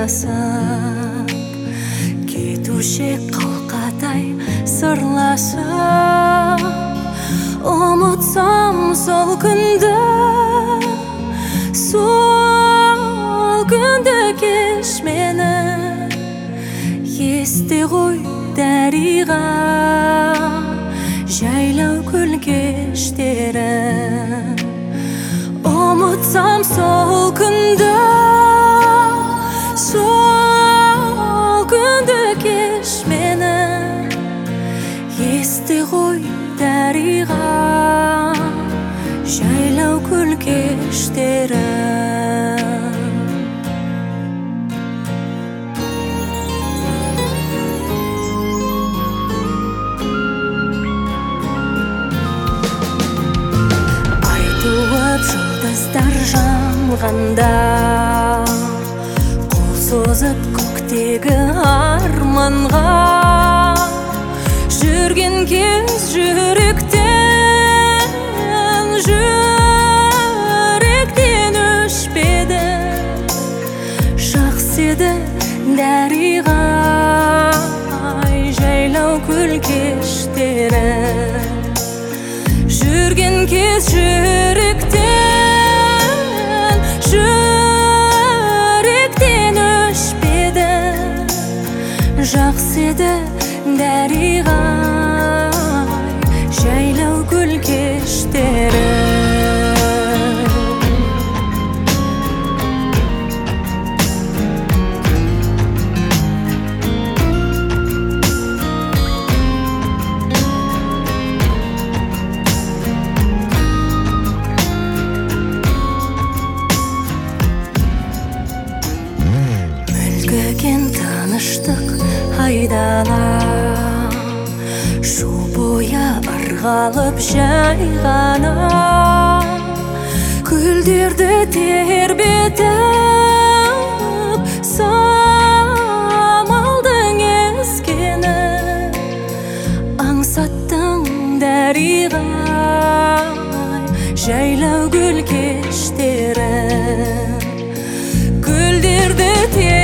сырласып, кетуші қалқатай сырласып. Ұмытсам сол күнді кеш мені. Есте ғой дариға жайлау күл кештері. Ұмытсам сол күнді кеш мені. Есте ғой дариға жайлау күл кештері. Жұлдыздар жанғанда, қол созып көктегі арманға, жүрген кез жүректен өшпеді. Жақсы еді дариға жайлау күл кештері. Жүрген кез жүректен өшпеді. Жақсы еді дариға жайлау күл кештері. Мүлгіген тыныштық айдала, шу бойы ырғалып жайғана, гүлдерді тербетіп самалдың ескені. Аңсаттың дариға жайлау гүл кештері. Гүлдерді